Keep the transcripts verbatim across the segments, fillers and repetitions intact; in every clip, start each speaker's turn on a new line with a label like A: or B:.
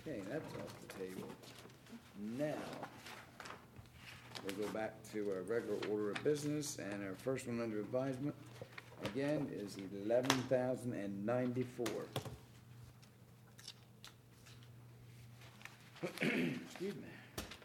A: Okay, that's off the table. Now, we'll go back to our regular order of business, and our first one under advisement, again, is eleven thousand and ninety-four. Excuse me.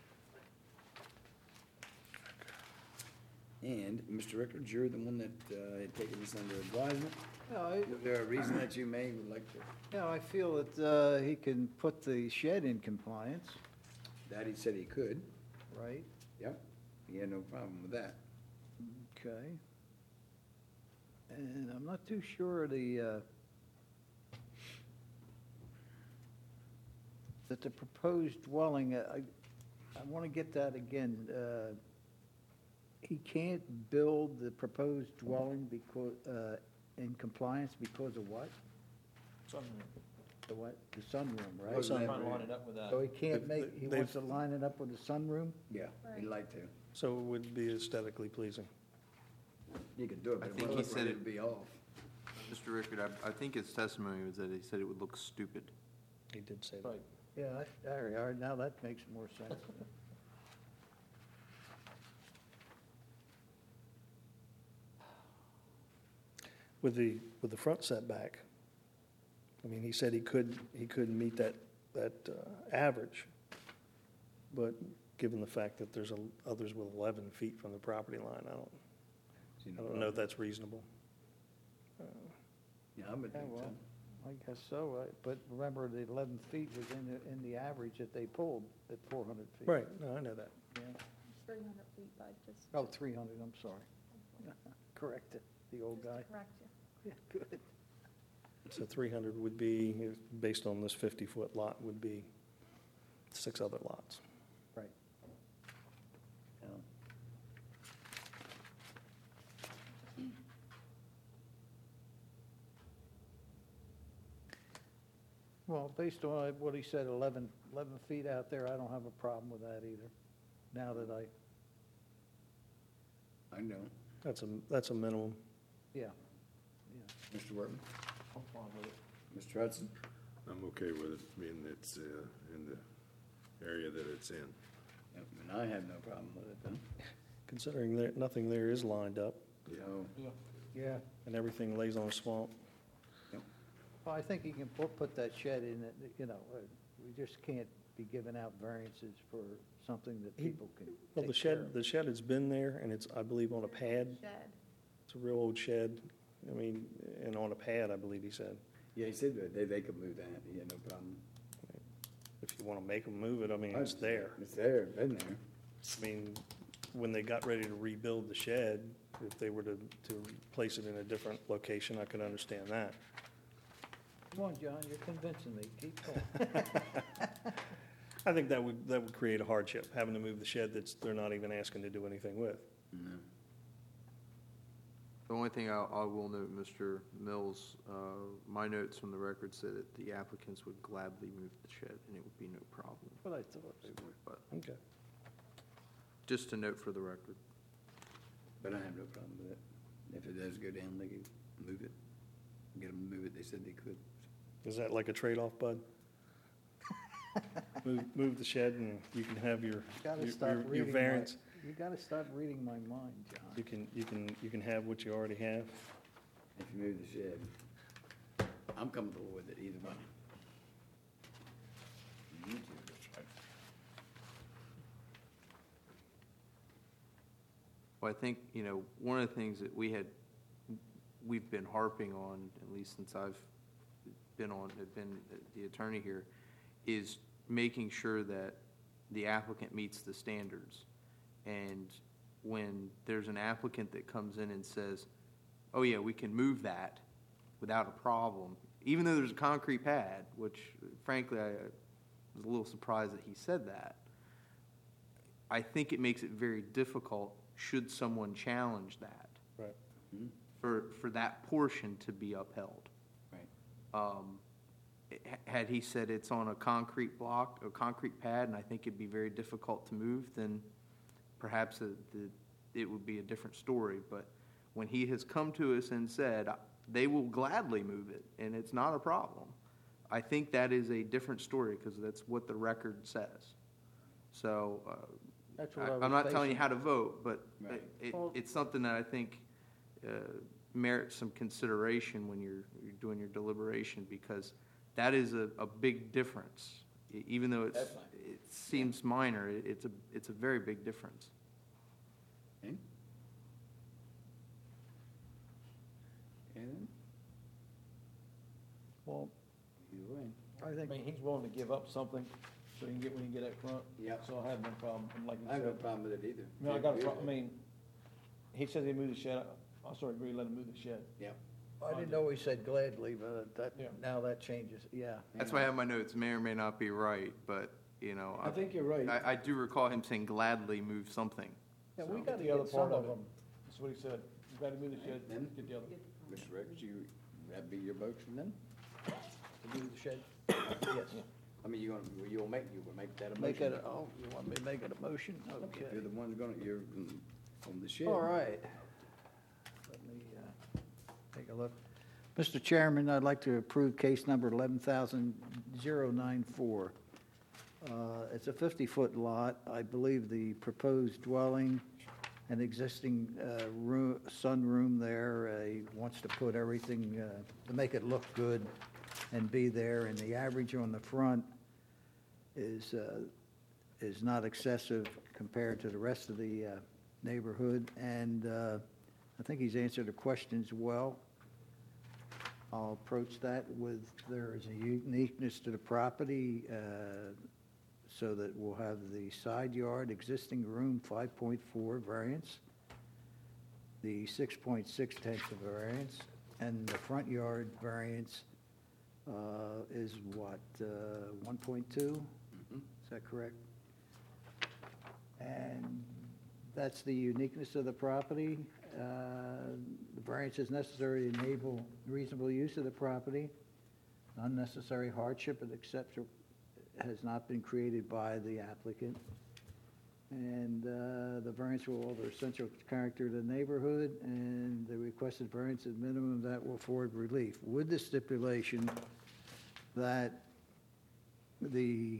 A: And, Mister Rickards, you're the one that uh, had taken this under advisement.
B: Yeah, I,
A: Is there a reason that you may would like to?
B: yeah, I feel that uh, he can put the shed in compliance,
A: That he said he could.
B: right?
A: Yep, he had no problem with that.
B: Okay. And I'm not too sure the, uh, that the proposed dwelling, uh, I, I want to get that again. Uh, He can't build the proposed dwelling because, uh, in compliance because of what?
C: Sunroom.
B: The what? The sunroom, right?
A: Well,
C: So
A: then-
C: trying to line it up with that.
B: So he can't
D: They-
B: make, he
D: they've-
B: wants to line it up with the sunroom?
A: Yeah, he'd like to.
D: So it would be aesthetically pleasing.
A: You could do it,
E: I
A: but it
E: think
A: would
E: he
A: look
E: said
A: like
E: it-
A: it'd be off.
E: Mister Rickard, I, I think his testimony was that he said it would look stupid.
D: He did say that.
C: Right.
B: Yeah, that- there we are, now that makes more sense.
D: With the, with the front setback, I mean, he said he could, he could meet that, that uh, average, but given the fact that there's a- others with eleven feet from the property line, I don't,
A: See,
D: I
A: no
D: don't know if
A: problem.
D: that's reasonable.
A: Yeah, I would
B: Yeah,
A: think
B: well,
A: so.
B: I guess so, uh, but remember, the eleven feet was in the, in the average that they pulled at four hundred feet.
D: Right, no, I know that.
B: Yeah.
F: three hundred feet, but just.
B: Oh, three hundred, I'm sorry. Corrected, the old
F: just to
B: guy.
F: Correct you.
B: Yeah, good.
D: So three hundred would be, based on this fifty-foot lot, would be six other lots.
B: Right.
A: Yeah.
B: Well, based on what he said, eleven, eleven feet out there, I don't have a problem with that either, now that I,
A: I know.
D: That's a, that's a minimum.
B: yeah, yeah.
A: Mister Workman?
C: I'm fine with it.
A: Mister Hudson?
G: I'm okay with it, being it's uh, in the area that it's in.
A: Yep, and I have no problem with it, though.
D: Considering that nothing there is lined up
A: So,
C: Yeah.
B: Yeah,
D: and everything lays on a swamp.
A: yep.
B: well, I think he can put, put that shed in, it, you know, uh, we just can't be giving out variances for something that people can
D: Well, the
B: take care
D: shed,
B: of.
D: the shed has been there, and it's, I believe, on a pad.
F: Shed.
D: It's a real old shed. I mean, and on a pad, I believe he said.
A: Yeah, he said that they, they could move that, he had no problem.
D: If you want to make them move it, I mean, it's there.
A: It's there, been there.
D: I mean, when they got ready to rebuild the shed, if they were to, to place it in a different location, I could understand that.
B: Come on, John, you're convincing me, keep going.
D: I think that would, that would create a hardship, having to move the shed that's, they're not even asking to do anything with.
A: No.
E: The only thing I, I will note, Mister Mills, uh, my notes from the record said that the applicants would gladly move the shed, and it would be no problem.
B: But I thought they would.
E: But
D: Okay.
E: just a note for the record.
A: But I have no problem with it. If it does go down, they can move it. Get them to move it, they said they could.
D: Is that like a trade-off, Bud? Move, move the shed and you can have your,
B: You gotta
D: your-
B: stop
D: your your
B: reading my,
D: variance.
B: you gotta stop reading my mind,
D: You
B: John.
D: can, you can, you can have what you already have.
A: If you move the shed, I'm comfortable with it either way. You two.
E: Well, I think, you know, one of the things that we had, we've been harping on, at least since I've been on, have been the attorney here, is making sure that the applicant meets the standards. And when there's an applicant that comes in and says, oh yeah, we can move that without a problem, even though there's a concrete pad, which frankly, I was a little surprised that he said that. I think it makes it very difficult should someone challenge that
D: Right.
E: for, for that portion to be upheld.
A: Right.
E: Um, h- Had he said it's on a concrete block, a concrete pad, and I think it'd be very difficult to move, then perhaps the, the- it would be a different story. But when he has come to us and said, they will gladly move it, and it's not a problem, I think that is a different story, because that's what the record says. So, uh,
B: That's what I
E: I-
B: was
E: I'm not telling you
B: basing-
E: how to vote, but
A: Right.
E: it,
B: Well-
E: it's something that I think uh, merits some consideration when you're, you're doing your deliberation, because that is a, a big difference. E- Even though it's,
A: Definitely.
E: it seems minor, it- it's a, it's a very big difference.
A: Okay. Anything?
B: Well,
A: Either way.
B: I
C: I
B: think,
C: mean, he's willing to give up something so he can get, when he get up front.
A: Yep.
C: So I have no problem, and like you
A: I have no
C: said.
A: problem with it either.
C: I mean, I got a problem, I mean, he says he moved the shed, I sort of agree, let him move the shed.
A: Yeah.
B: I didn't know he said gladly, but that,
C: Yeah.
B: now that changes, yeah.
E: That's why I have my notes, may or may not be right, but, you know.
A: I think you're right.
E: I, I do recall him saying gladly move something.
B: Yeah, we
E: So-
B: gotta
C: The other
B: get some
C: part
B: of
C: of it.
B: them.
C: That's what he said, you gotta move the shed,
A: Then-
C: get the other.
A: Mister Ricks, you, that'd be your motion then?
B: To do the shed? Yes.
A: I mean, you gonna, you'll make, you will make that a motion?
B: Make it, oh, you want me to make it a motion?
A: If you're
B: Okay.
A: the one gonna, you're mm, on the shed.
B: All right. Let me uh, take a look. Mister Chairman, I'd like to approve case number eleven thousand ninety-four. Uh, It's a fifty-foot lot. I believe the proposed dwelling and existing uh, roo- sunroom there, uh, he wants to put everything uh, to make it look good and be there, and the average on the front is, uh, is not excessive compared to the rest of the uh, neighborhood, and uh, I think he's answered the questions well. I'll approach that with, there is a uniqueness to the property, uh, so that we'll have the side yard, existing room, five point four variance, the six point six tenths of variance, and the front yard variance uh, is what, uh, one point two?
A: Mhm.
B: Is that correct? And that's the uniqueness of the property. Uh, The variance is necessary to enable reasonable use of the property. Unnecessary hardship and except has not been created by the applicant. And uh, the variance will alter essential character of the neighborhood, and the requested variance is minimum that will afford relief, with the stipulation that the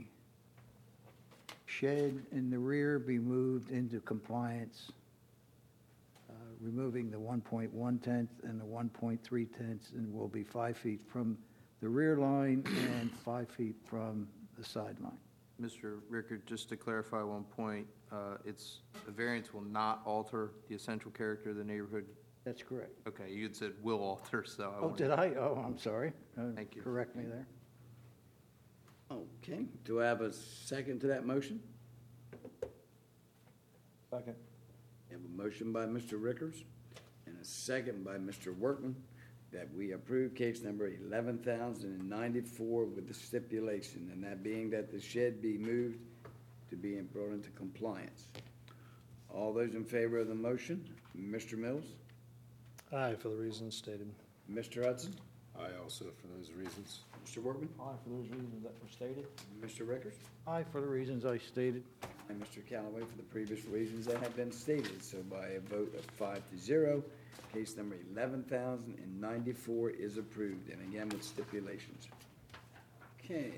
B: shed in the rear be moved into compliance, uh, removing the one point one tenth and the one point three tenths, and will be five feet from the rear line and five feet from the sideline.
E: Mister Rickard, just to clarify one point, uh, it's, the variance will not alter the essential character of the neighborhood.
B: That's correct.
E: Okay, you had said will alter, so I
B: Oh,
E: wanted-
B: did I? Oh, I'm sorry. Uh,
E: Thank you.
B: Correct me there.
A: Okay, do I have a second to that motion?
C: Second.
A: We have a motion by Mister Rickers and a second by Mister Workman that we approve case number eleven thousand ninety-four with the stipulation, and that being that the shed be moved to be brought into compliance. All those in favor of the motion, Mister Mills,
D: Aye, for the reasons stated.
A: Mister Hudson,
G: I also, for those reasons.
A: Mister Workman,
C: Aye, for those reasons that were stated.
A: Mister Rickers,
B: Aye, for the reasons I stated.
A: and Mister Callaway for the previous reasons that have been stated. So by a vote of five to zero, case number eleven thousand ninety-four is approved, and again with stipulations. Okay.